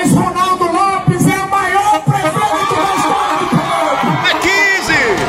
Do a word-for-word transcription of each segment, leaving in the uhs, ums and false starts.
Mas Ronaldo Lopes é o maior prefeito da história do Penedo. É quinze!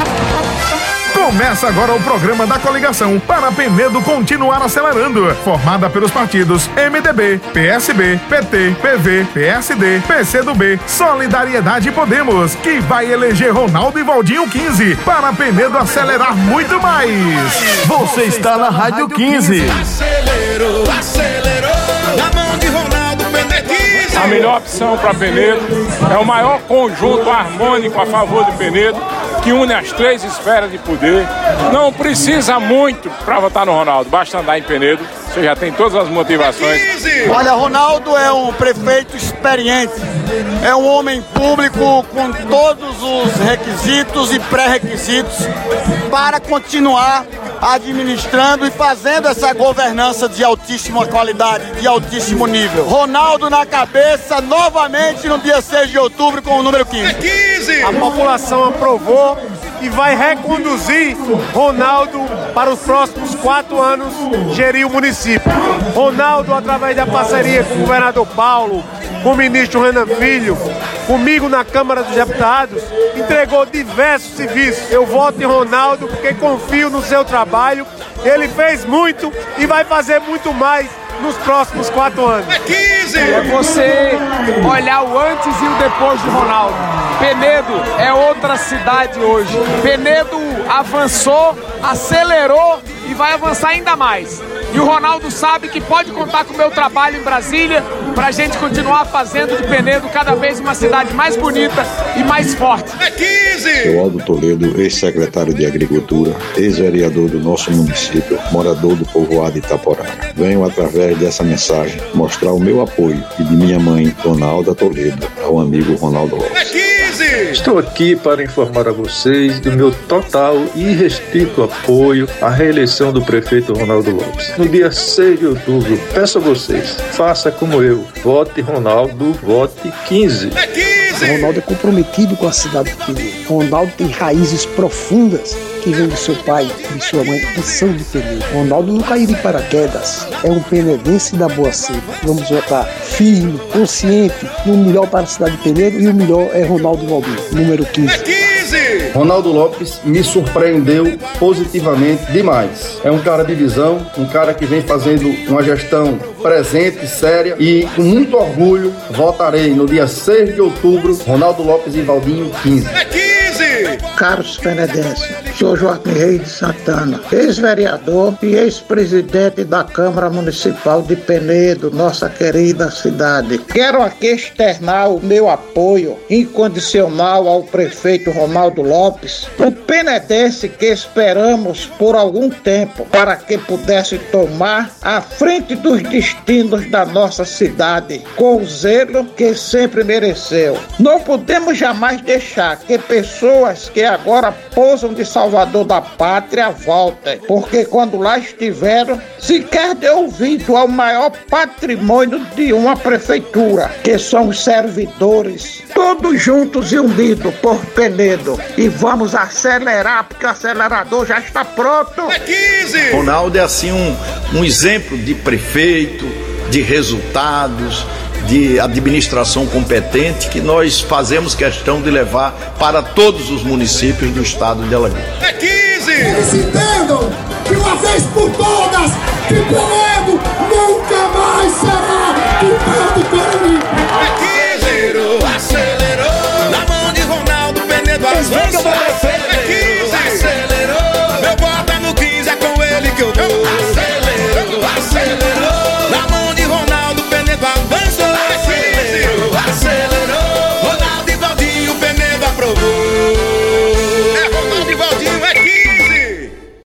Começa agora o programa da coligação para Penedo continuar acelerando. Formada pelos partidos M D B, P S B, P T, P V, P S D, P C do B, Solidariedade e Podemos, que vai eleger Ronaldo e Valdinho quinze para Penedo acelerar muito mais. Você está na Rádio quinze. Acelerou, acelerou. Na mão de Ronaldo Penedo. A melhor opção para Penedo é o maior conjunto harmônico a favor de Penedo, que une as três esferas de poder. Não precisa muito para votar no Ronaldo, basta andar em Penedo, você já tem todas as motivações. Olha, Ronaldo é um prefeito experiente, é um homem público com todos os requisitos e pré-requisitos para continuar administrando e fazendo essa governança de altíssima qualidade, de altíssimo nível. Ronaldo na cabeça, novamente no dia seis de outubro com o número quinze. quinze! A população aprovou e vai reconduzir Ronaldo para os próximos quatro anos gerir o município. Ronaldo, através da parceria com o governador Paulo, com o ministro Renan Filho, comigo na Câmara dos Deputados, entregou diversos serviços. Eu voto em Ronaldo porque confio no seu trabalho. Ele fez muito e vai fazer muito mais nos próximos quatro anos. É quinze! É você olhar o antes e o depois de Ronaldo. Penedo é outra cidade hoje. Penedo avançou, acelerou e vai avançar ainda mais. E o Ronaldo sabe que pode contar com o meu trabalho em Brasília pra gente continuar fazendo de Penedo cada vez uma cidade mais bonita e mais forte. É quinze! Eu, Aldo Toledo, ex-secretário de Agricultura, ex-vereador do nosso município, morador do povoado Itaporanga. Venho, através dessa mensagem, mostrar o meu apoio e de minha mãe, Dona Alda Toledo, ao amigo Ronaldo Lopes. É quinze! Estou aqui para informar a vocês do meu total e restrito apoio à reeleição do prefeito Ronaldo Lopes. No dia seis de outubro, peço a vocês, faça como eu, vote Ronaldo, vote quinze. É quinze! Ronaldo é comprometido com a cidade de Penedo. Ronaldo tem raízes profundas que vêm do seu pai e de sua mãe, que são de Penedo. Ronaldo não caiu de paraquedas, é um penedense da boa cepa. Vamos votar firme, consciente, no melhor para a cidade de Penedo, e o melhor é Ronaldo Valdinho, número quinze. É quinze! Ronaldo Lopes me surpreendeu positivamente demais. É um cara de visão, um cara que vem fazendo uma gestão presente, séria, e com muito orgulho votarei no dia seis de outubro, Ronaldo Lopes e Valdinho quinze. É quinze! Caros penedenses, sou Joaquim Reis de Santana, ex-vereador e ex-presidente da Câmara Municipal de Penedo, nossa querida cidade. Quero aqui externar o meu apoio incondicional ao prefeito Ronaldo Lopes, o penedense que esperamos por algum tempo para que pudesse tomar a frente dos destinos da nossa cidade, com o zelo que sempre mereceu. Não podemos jamais deixar que pessoas que agora pousam de salvador da pátria voltem, porque quando lá estiveram, sequer deu ouvido ao maior patrimônio de uma prefeitura, que são os servidores, todos juntos e unidos por Penedo. E vamos acelerar, porque o acelerador já está pronto. É quinze! Ronaldo é assim um, um exemplo de prefeito, de resultados, de administração competente, que nós fazemos questão de levar para todos os municípios do estado de Alagoas. É quinze! Eles entendam